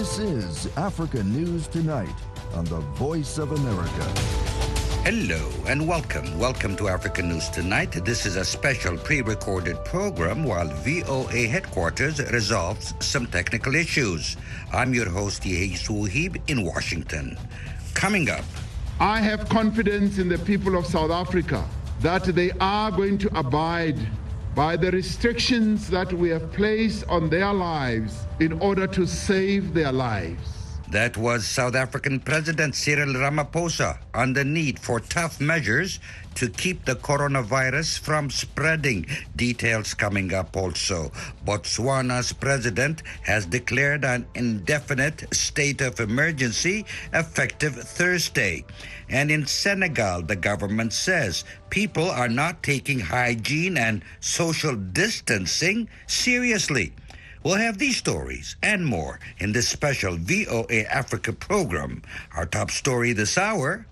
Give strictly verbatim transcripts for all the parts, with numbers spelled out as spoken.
This is Africa News Tonight on the Voice of America. Hello and welcome. Welcome to African News Tonight. This is a special pre-recorded program while V O A headquarters resolves some technical issues. I'm your host, Yehi Suhib in Washington. Coming up. I have confidence in the people of South Africa that they are going to abide by the restrictions that we have placed on their lives in order to save their lives. That was South African President Cyril Ramaphosa on the need for tough measures to keep the coronavirus from spreading. Details coming up also. Botswana's president has declared an indefinite state of emergency effective Thursday. And in Senegal, the government says people are not taking hygiene and social distancing seriously. We'll have these stories and more in this special V O A Africa program. Our top story this hour: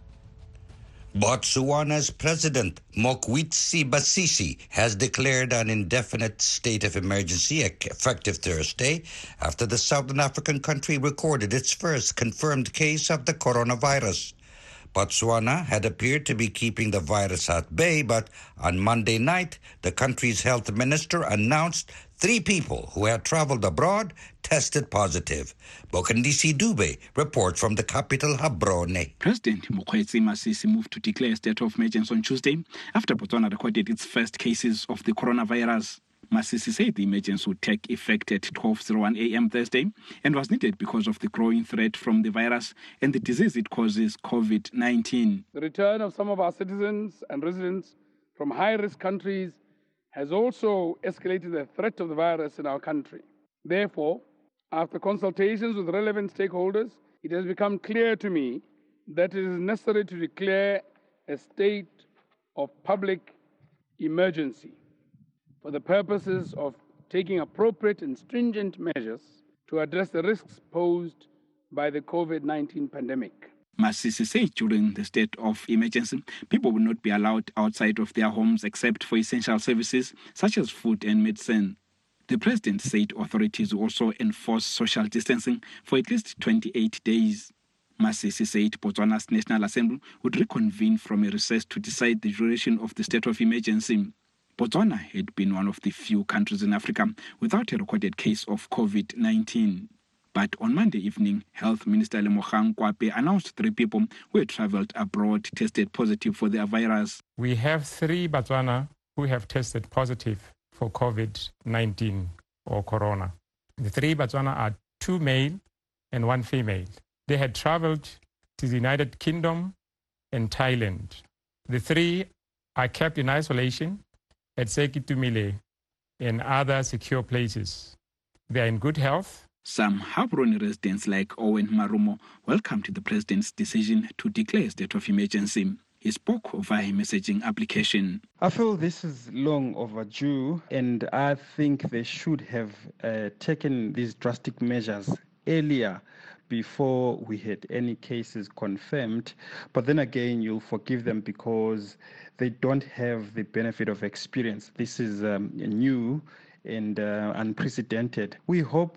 Botswana's President Mokgweetsi Masisi has declared an indefinite state of emergency effective Thursday after the Southern African country recorded its first confirmed case of the coronavirus. Botswana had appeared to be keeping the virus at bay, but on Monday night, the country's health minister announced three people who had traveled abroad tested positive. Bokandisi Dube reports from the capital, Gaborone. President Mokgweetsi Masisi moved to declare a state of emergency on Tuesday after Botswana recorded its first cases of the coronavirus. Masisi said the emergency would take effect at twelve oh one a.m. Thursday and was needed because of the growing threat from the virus and the disease it causes, COVID nineteen. The return of some of our citizens and residents from high-risk countries has also escalated the threat of the virus in our country. Therefore, after consultations with relevant stakeholders, it has become clear to me that it is necessary to declare a state of public emergency for the purposes of taking appropriate and stringent measures to address the risks posed by the COVID nineteen pandemic. Masisi said during the state of emergency, people will not be allowed outside of their homes except for essential services such as food and medicine. The president said authorities will also enforce social distancing for at least twenty-eight days. Masisi said Botswana's National Assembly would reconvene from a recess to decide the duration of the state of emergency. Botswana had been one of the few countries in Africa without a recorded case of COVID nineteen. But on Monday evening, Health Minister Lemogang Kwape announced three people who had traveled abroad tested positive for the virus. We have three Botswana who have tested positive for COVID nineteen or corona. The three Botswana are two male and one female. They had traveled to the United Kingdom and Thailand. The three are kept in isolation at Sekitumile and other secure places. They are in good health. Some Gaborone residents like Owen Marumo welcomed the president's decision to declare a state of emergency. He spoke via a messaging application. I feel this is long overdue, and I think they should have uh, taken these drastic measures earlier before we had any cases confirmed. But then again, you'll forgive them because they don't have the benefit of experience. This is um, new and uh, unprecedented. We hope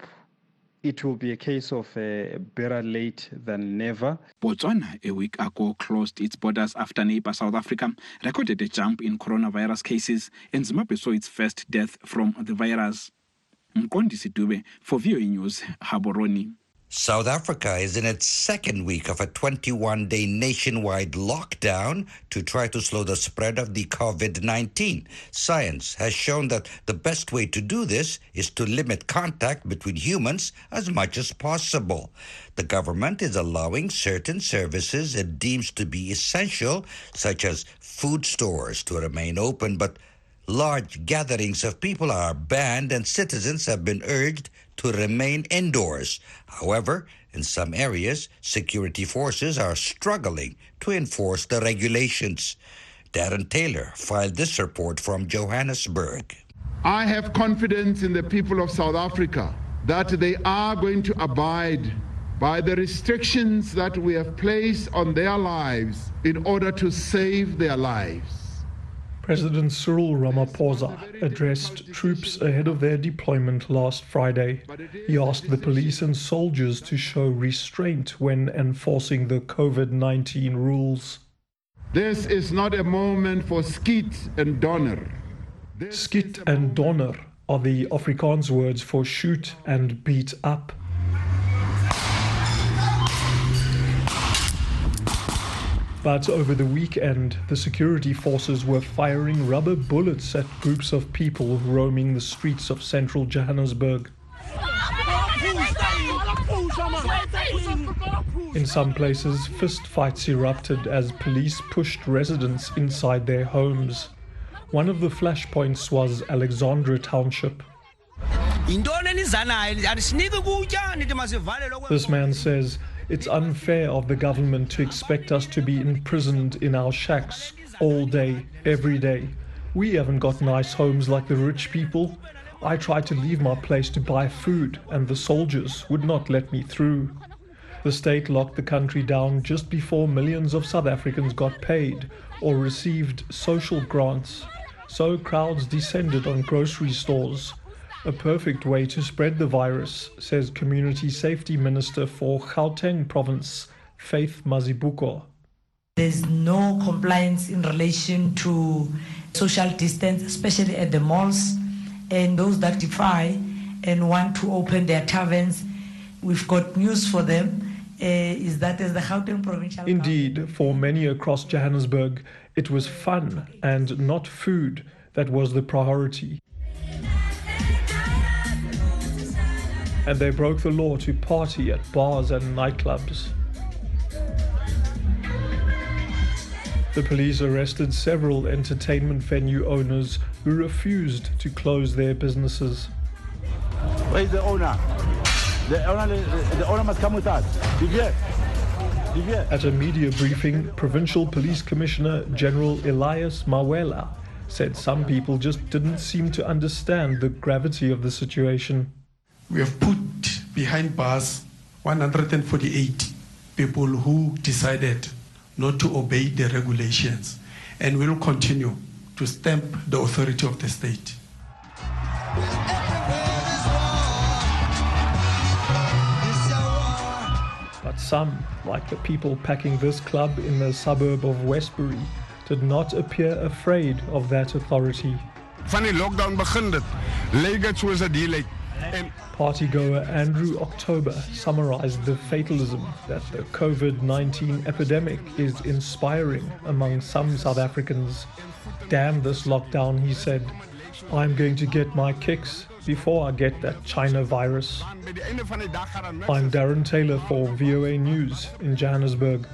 it will be a case of uh, better late than never. Botswana, a week ago, closed its borders after neighbor South Africa recorded a jump in coronavirus cases, and Zimbabwe saw its first death from the virus. Mkondisi Dube for V O A News, Gaborone. South Africa is in its second week of a twenty-one day nationwide lockdown to try to slow the spread of the COVID nineteen. Science has shown that the best way to do this is to limit contact between humans as much as possible. The government is allowing certain services it deems to be essential, such as food stores, to remain open, but large gatherings of people are banned and citizens have been urged to remain indoors. However, in some areas, security forces are struggling to enforce the regulations. Darren Taylor filed this report from Johannesburg. I have confidence in the people of South Africa that they are going to abide by the restrictions that we have placed on their lives in order to save their lives. President Cyril Ramaphosa addressed troops ahead of their deployment last Friday. He asked the police and soldiers to show restraint when enforcing the COVID nineteen rules. This is not a moment for skiet and donder. Skiet and donder are the Afrikaans words for shoot and beat up. But over the weekend, the security forces were firing rubber bullets at groups of people roaming the streets of central Johannesburg. In some places, fistfights erupted as police pushed residents inside their homes. One of the flashpoints was Alexandra Township. This man says, "It's unfair of the government to expect us to be imprisoned in our shacks all day, every day. We haven't got nice homes like the rich people. I tried to leave my place to buy food, and the soldiers would not let me through." The state locked the country down just before millions of South Africans got paid or received social grants. So crowds descended on grocery stores. A perfect way to spread the virus, says Community Safety Minister for Gauteng Province, Faith Mazibuko. There's no compliance in relation to social distance, especially at the malls, and those that defy and want to open their taverns. We've got news for them, uh, is that as the Gauteng Provincial... Indeed, for many across Johannesburg, it was fun and not food that was the priority. And they broke the law to party at bars and nightclubs. The police arrested several entertainment venue owners who refused to close their businesses. Where is the owner? The owner, the owner must come with us. Divier. Divier. At a media briefing, Provincial Police Commissioner General Elias Mawela said some people just didn't seem to understand the gravity of the situation. We have put behind bars one hundred forty-eight people who decided not to obey the regulations, and will continue to stamp the authority of the state. But some, like the people packing this club in the suburb of Westbury, did not appear afraid of that authority. Van die lockdown begin dit. Lyk dit soos 'n delay. Partygoer Andrew October summarized the fatalism that the COVID nineteen epidemic is inspiring among some South Africans. Damn this lockdown, he said. I'm going to get my kicks before I get that China virus. I'm Darren Taylor for V O A News in Johannesburg.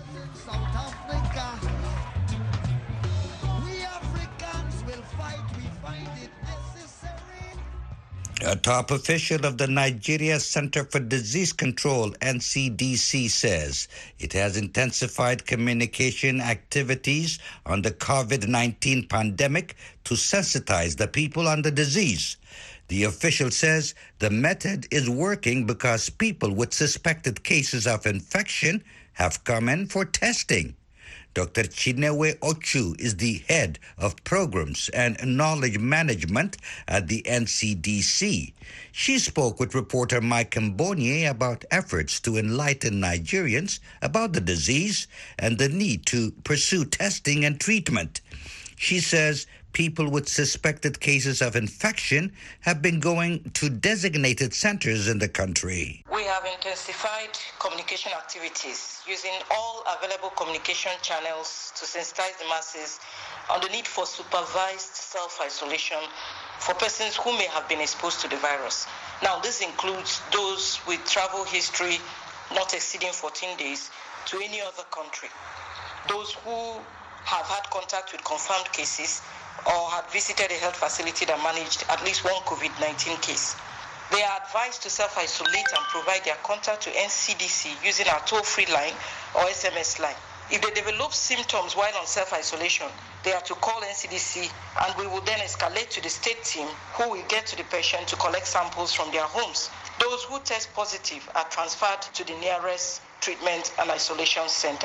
A top official of the Nigeria Center for Disease Control, N C D C, says it has intensified communication activities on the COVID nineteen pandemic to sensitize the people on the disease. The official says the method is working because people with suspected cases of infection have come in for testing. Doctor Chinewe Ochu is the head of programs and knowledge management at the N C D C. She spoke with reporter Mike Mbonye about efforts to enlighten Nigerians about the disease and the need to pursue testing and treatment. She says people with suspected cases of infection have been going to designated centers in the country. We have intensified communication activities using all available communication channels to sensitize the masses on the need for supervised self-isolation for persons who may have been exposed to the virus. Now, this includes those with travel history not exceeding fourteen days to any other country, those who have had contact with confirmed cases or had visited a health facility that managed at least one COVID nineteen case. They are advised to self-isolate and provide their contact to N C D C using our toll-free line or S M S line. If they develop symptoms while on self-isolation, they are to call N C D C, and we will then escalate to the state team, who will get to the patient to collect samples from their homes. Those who test positive are transferred to the nearest treatment and isolation center.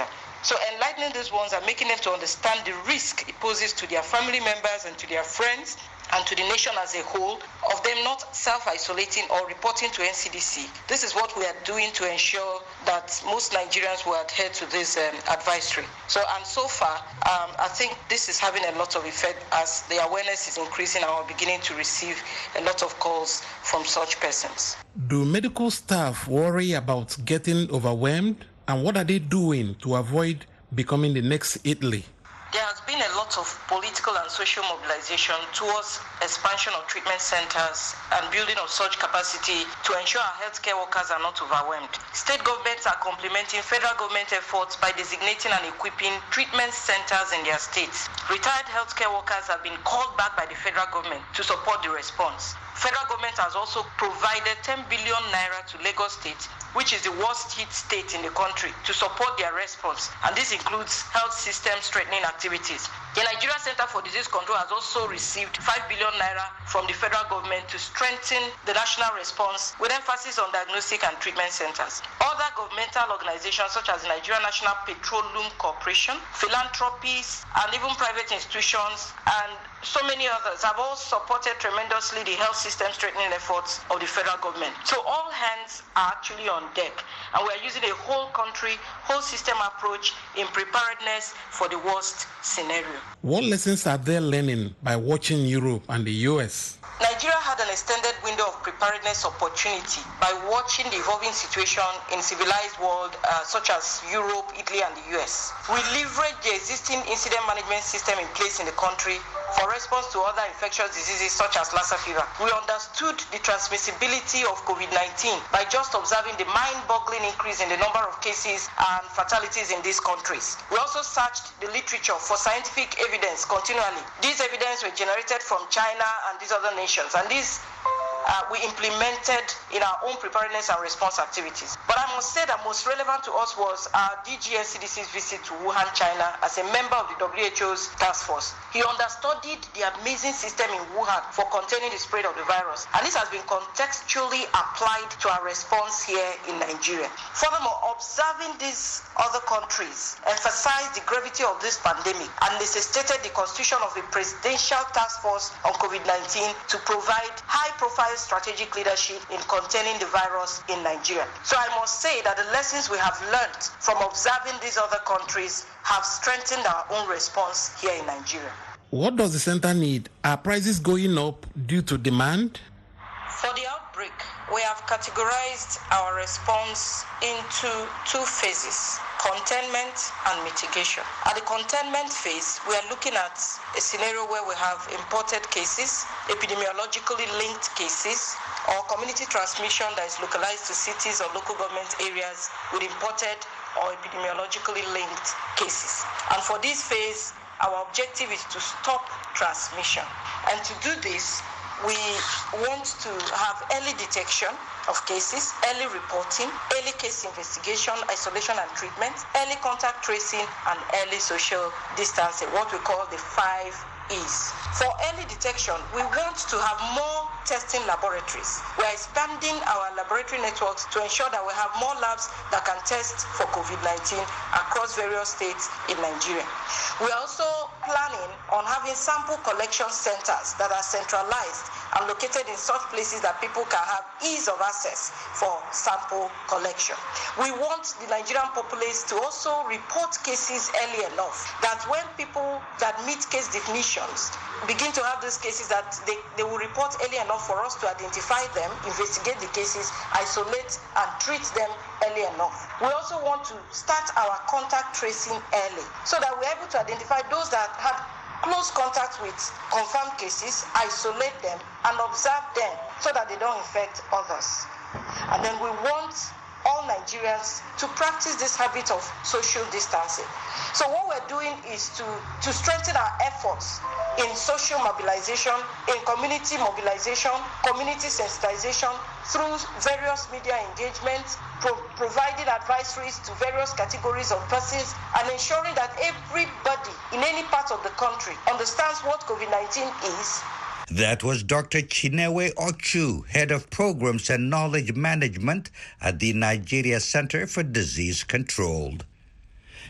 So enlightening these ones and making them to understand the risk it poses to their family members and to their friends and to the nation as a whole of them not self-isolating or reporting to N C D C. This is what we are doing to ensure that most Nigerians will adhere to this um, advisory. So, and so far, um, I think this is having a lot of effect as the awareness is increasing and we're beginning to receive a lot of calls from such persons. Do medical staff worry about getting overwhelmed? And what are they doing to avoid becoming the next Italy? There has been a lot of political and social mobilization towards expansion of treatment centers and building of such capacity to ensure our healthcare workers are not overwhelmed. State governments are complementing federal government efforts by designating and equipping treatment centers in their states. Retired healthcare workers have been called back by the federal government to support the response. Federal government has also provided ten billion naira to Lagos State, which is the worst hit state in the country, to support their response. And this includes health system strengthening activities. The Nigeria Center for Disease Control has also received five billion naira from the federal government to strengthen the national response with emphasis on diagnostic and treatment centers. Other governmental organizations such as the Nigeria National Petroleum Corporation, philanthropies, and even private institutions, and so many others have all supported tremendously the health system strengthening efforts of the federal government. So all hands are actually on deck, and we are using a whole country, whole system approach in preparedness for the worst scenario. What lessons are they learning by watching Europe and the U S? Nigeria had an extended window of preparedness opportunity by watching the evolving situation in civilized world uh, such as Europe, Italy, and the U S. We leveraged the existing incident management system in place in the country for response to other infectious diseases such as Lassa fever. We understood the transmissibility of COVID nineteen by just observing the mind-boggling increase in the number of cases and fatalities in these countries. We also searched the literature for scientific evidence continually. These evidence were generated from China and these other nations, and these Uh, we implemented in our own preparedness and response activities. But I must say that most relevant to us was our D G N C D C's visit to Wuhan, China, as a member of the W H O's task force. He understudied the amazing system in Wuhan for containing the spread of the virus, and this has been contextually applied to our response here in Nigeria. Furthermore, observing these other countries emphasized the gravity of this pandemic and necessitated the constitution of a presidential task force on COVID nineteen to provide high-profile strategic leadership in containing the virus in Nigeria. So I must say that the lessons we have learned from observing these other countries have strengthened our own response here in Nigeria. What does the center need? Are prices going up due to demand? For the outbreak, we have categorized our response into two phases: containment and mitigation. At the containment phase, we are looking at a scenario where we have imported cases, epidemiologically linked cases, or community transmission that is localized to cities or local government areas with imported or epidemiologically linked cases. And for this phase, our objective is to stop transmission. And to do this, we want to have early detection of cases, early reporting, early case investigation, isolation and treatment, early contact tracing, and early social distancing, what we call the five E's. For early detection, we want to have more testing laboratories. We are expanding our laboratory networks to ensure that we have more labs that can test for COVID nineteen across various states in Nigeria. We are also planning on having sample collection centers that are centralized and located in such places that people can have ease of access for sample collection. We want the Nigerian populace to also report cases early enough that when people that meet case definitions begin to have those cases, that they, they will report early enough for us to identify them, investigate the cases, isolate and treat them early enough. We also want to start our contact tracing early so that we're able to identify those that have close contact with confirmed cases, isolate them and observe them so that they don't infect others. And then we want all Nigerians to practice this habit of social distancing. So what we're doing is to, to strengthen our efforts in social mobilization, in community mobilization, community sensitization, through various media engagements, pro- providing advisories to various categories of persons, and ensuring that everybody in any part of the country understands what COVID nineteen is. That was Doctor Chinewe Ochu, Head of Programs and Knowledge Management at the Nigeria Center for Disease Control.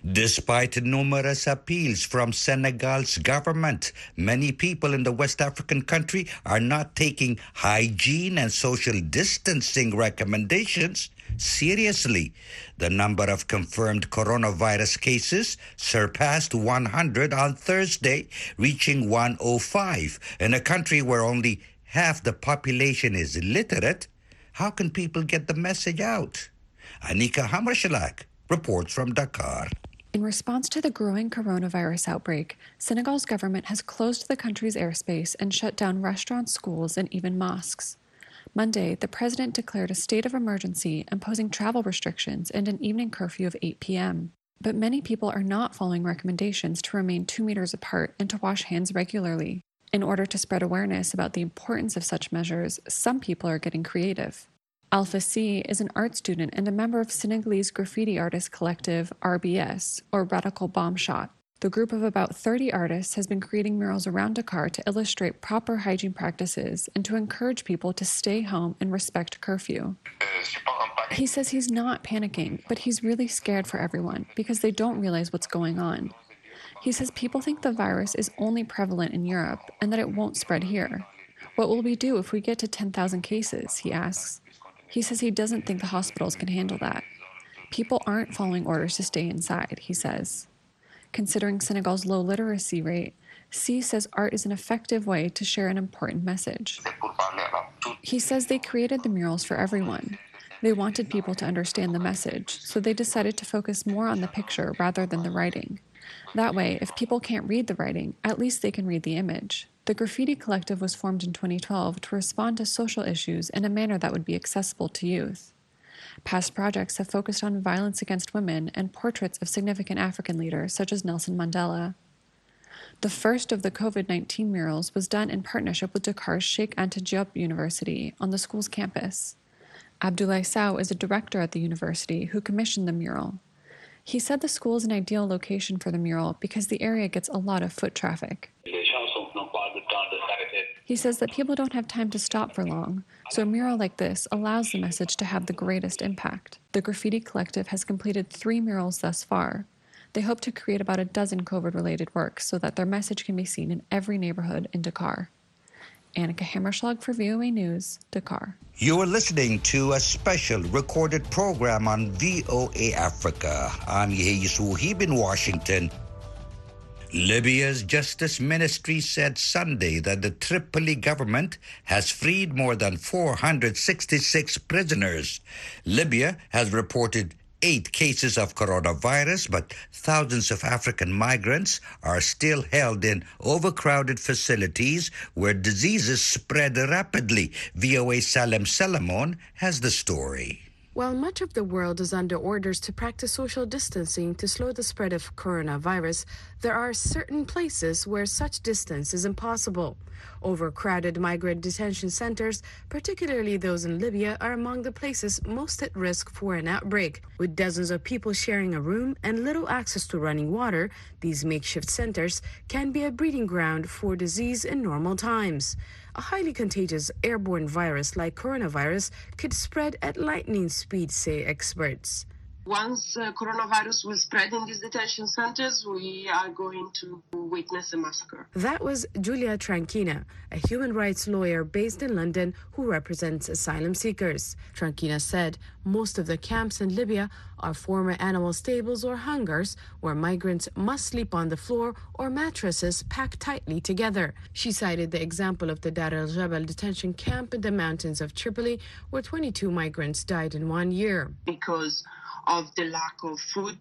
Despite numerous appeals from Senegal's government, many people in the West African country are not taking hygiene and social distancing recommendations seriously. The number of confirmed coronavirus cases surpassed one hundred on Thursday, reaching one hundred five. In a country where only half the population is illiterate, how can people get the message out? Anika Hamrashalak reports from Dakar. In response to the growing coronavirus outbreak, Senegal's government has closed the country's airspace and shut down restaurants, schools, and even mosques. Monday, the president declared a state of emergency, imposing travel restrictions and an evening curfew of eight p.m. But many people are not following recommendations to remain two meters apart and to wash hands regularly. In order to spread awareness about the importance of such measures, some people are getting creative. Alpha C is an art student and a member of Senegalese graffiti artist collective R B S, or Radical Bomb Shot. The group of about thirty artists has been creating murals around Dakar to illustrate proper hygiene practices and to encourage people to stay home and respect curfew. He says he's not panicking, but he's really scared for everyone because they don't realize what's going on. He says people think the virus is only prevalent in Europe and that it won't spread here. What will we do if we get to ten thousand cases, he asks. He says he doesn't think the hospitals can handle that. People aren't following orders to stay inside, he says. Considering Senegal's low literacy rate, C says art is an effective way to share an important message. He says they created the murals for everyone. They wanted people to understand the message, so they decided to focus more on the picture rather than the writing. That way, if people can't read the writing, at least they can read the image. The Graffiti Collective was formed in twenty twelve to respond to social issues in a manner that would be accessible to youth. Past projects have focused on violence against women and portraits of significant African leaders such as Nelson Mandela. The first of the COVID nineteen murals was done in partnership with Dakar's Cheikh Anta Diop University on the school's campus. Abdoulaye Sow is a director at the university who commissioned the mural. He said the school is an ideal location for the mural because the area gets a lot of foot traffic. He says that people don't have time to stop for long, so a mural like this allows the message to have the greatest impact. The Graffiti Collective has completed three murals thus far. They hope to create about a dozen COVID-related works so that their message can be seen in every neighborhood in Dakar. Annika Hammerschlag for V O A News, Dakar. You are listening to a special recorded program on V O A Africa. I'm Yehi Suhib in Washington. Libya's Justice Ministry said Sunday that the Tripoli government has freed more than four hundred sixty-six prisoners. Libya has reported eight cases of coronavirus, but thousands of African migrants are still held in overcrowded facilities where diseases spread rapidly. V O A's Salem Salamon has the story. While much of the world is under orders to practice social distancing to slow the spread of coronavirus, there are certain places where such distance is impossible. Overcrowded migrant detention centers, particularly those in Libya, are among the places most at risk for an outbreak. With dozens of people sharing a room and little access to running water, these makeshift centers can be a breeding ground for disease in normal times. A highly contagious airborne virus like coronavirus could spread at lightning speed, say experts. Once uh, coronavirus will spread in these detention centers, we are going to witness a massacre. That was Giulia Tranchina, a human rights lawyer based in London who represents asylum seekers. Tranchina said most of the camps in Libya are former animal stables or hangars where migrants must sleep on the floor or mattresses packed tightly together. She cited the example of the Dar el Jabal detention camp in the mountains of Tripoli, where twenty-two migrants died in one year. Because of the lack of food,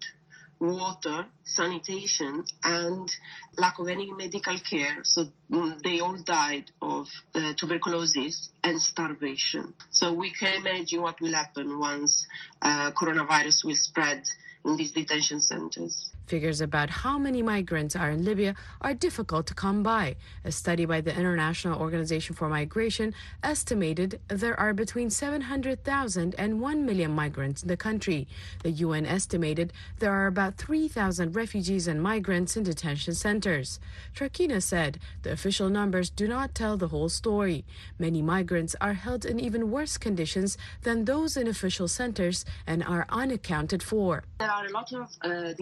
water, sanitation, and lack of any medical care. So um, they all died of uh, tuberculosis and starvation. So we can imagine what will happen once uh, coronavirus will spread in these detention centers. Figures about how many migrants are in Libya are difficult to come by. A study by the International Organization for Migration estimated there are between seven hundred thousand and one million migrants in the country. The U N estimated there are about three thousand refugees and migrants in detention centers. Tranchina said the official numbers do not tell the whole story. Many migrants are held in even worse conditions than those in official centers and are unaccounted for. There are a lot of uh, detention centers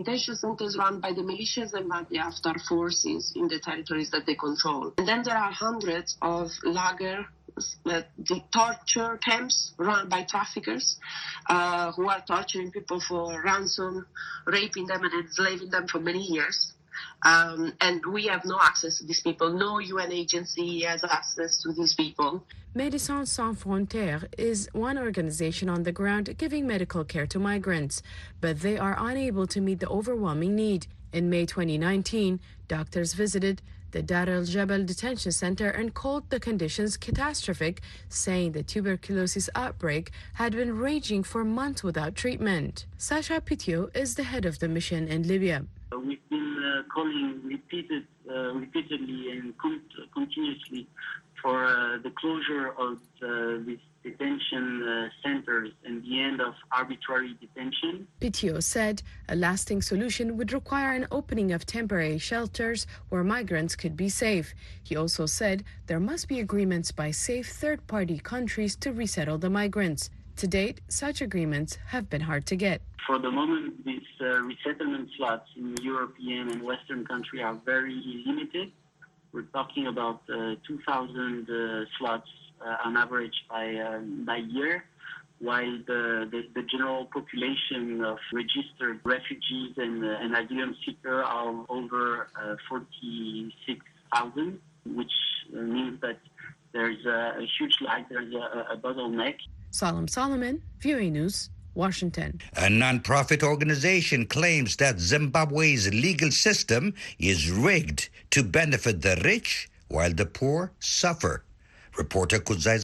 settlement is run by the militias and by the Haftar forces in the territories that they control. And then there are hundreds of lager, uh, the torture camps run by traffickers uh, who are torturing people for ransom, raping them and enslaving them for many years. Um, and we have no access to these people. No U N agency has access to these people. Médecins Sans Frontières is one organization on the ground giving medical care to migrants, but they are unable to meet the overwhelming need. In May twenty nineteen, doctors visited the Dar el Jabal detention center and called the conditions catastrophic, saying the tuberculosis outbreak had been raging for months without treatment. Sasha Pitio is the head of the mission in Libya. We've been uh, calling repeated, uh, repeatedly and con- continuously for uh, the closure of uh, these detention uh, centers and the end of arbitrary detention. Pitio said a lasting solution would require an opening of temporary shelters where migrants could be safe. He also said there must be agreements by safe third-party countries to resettle the migrants. To date, such agreements have been hard to get. For the moment, these uh, resettlement slots in European and Western countries are very limited. We're talking about uh, two thousand uh, slots uh, on average by um, by year, while the, the, the general population of registered refugees and, uh, and asylum seekers are over uh, forty-six thousand, which uh, means that there's a, a huge lag, there's a, a bottleneck. Salam Solomon, V O A News, Washington. A non-profit organization claims that Zimbabwe's legal system is rigged to benefit the rich while the poor suffer. Reporter Kudzai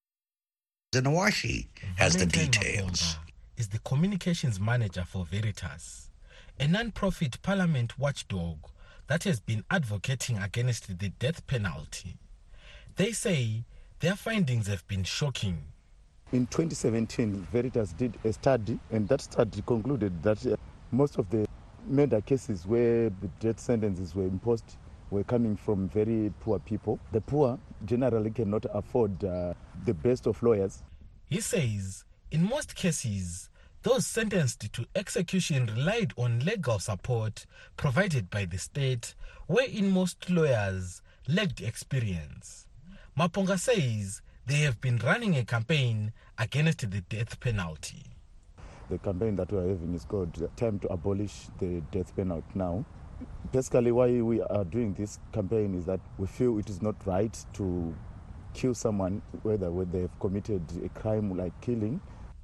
Zanawashi has the details. Is the communications manager for Veritas, a non-profit parliament watchdog that has been advocating against the death penalty. They say their findings have been shocking. In twenty seventeen, Veritas did a study, and that study concluded that uh, most of the murder cases where the death sentences were imposed were coming from very poor people. The poor generally cannot afford uh, the best of lawyers. He says, in most cases, those sentenced to execution relied on legal support provided by the state, wherein most lawyers lacked experience. Maponga says they have been running a campaign against the death penalty. The campaign that we are having is called Time to Abolish the Death Penalty Now. Basically, why we are doing this campaign is that we feel it is not right to kill someone, whether when they have committed a crime like killing.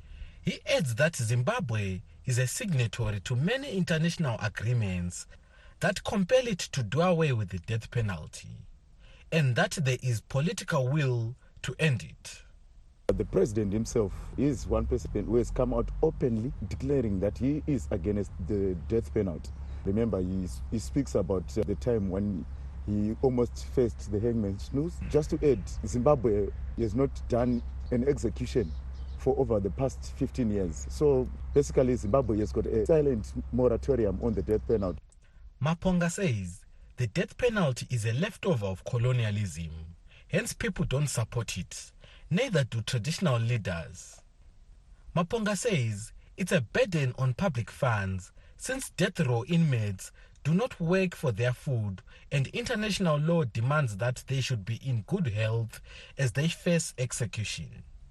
He adds that Zimbabwe is a signatory to many international agreements that compel it to do away with the death penalty, and that there is political will to end it. The president himself is one person who has come out openly declaring that he is against the death penalty. Remember, he, he speaks about uh, the time when he almost faced the hangman's noose. Just to add, Zimbabwe has not done an execution for over the past fifteen years. So basically, Zimbabwe has got a silent moratorium on the death penalty. Maponga says the death penalty is a leftover of colonialism. Hence, people don't support it. Neither do traditional leaders. Maponga says it's a burden on public funds since death row inmates do not work for their food, and international law demands that they should be in good health as they face execution.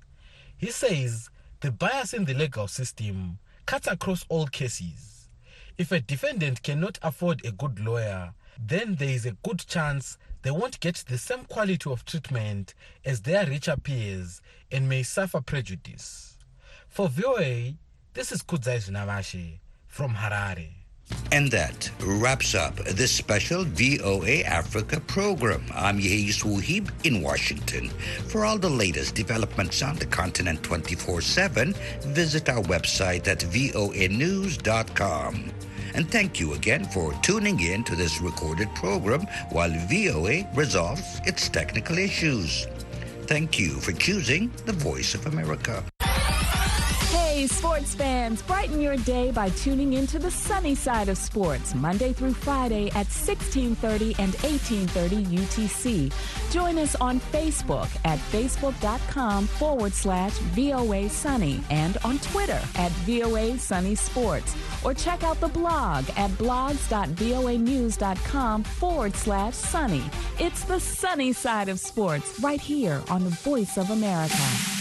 He says the bias in the legal system cuts across all cases. If a defendant cannot afford a good lawyer, then there is a good chance they won't get the same quality of treatment as their richer peers and may suffer prejudice. For V O A, this is Kudzai Zvinavashe from Harare. And that wraps up this special V O A Africa program. I'm Yehis Wuhib in Washington. For all the latest developments on the continent twenty-four seven, visit our website at voa news dot com. And thank you again for tuning in to this recorded program while V O A resolves its technical issues. Thank you for choosing the Voice of America. Hey, Hey, sports fans, brighten your day by tuning into the sunny side of sports, Monday through Friday at sixteen thirty and eighteen thirty U T C. Join us on Facebook at facebook.com forward slash VOA Sunny and on Twitter at VOA Sunny Sports. Or check out the blog at blogs.voanews.com forward slash sunny. It's the sunny side of sports right here on the Voice of America.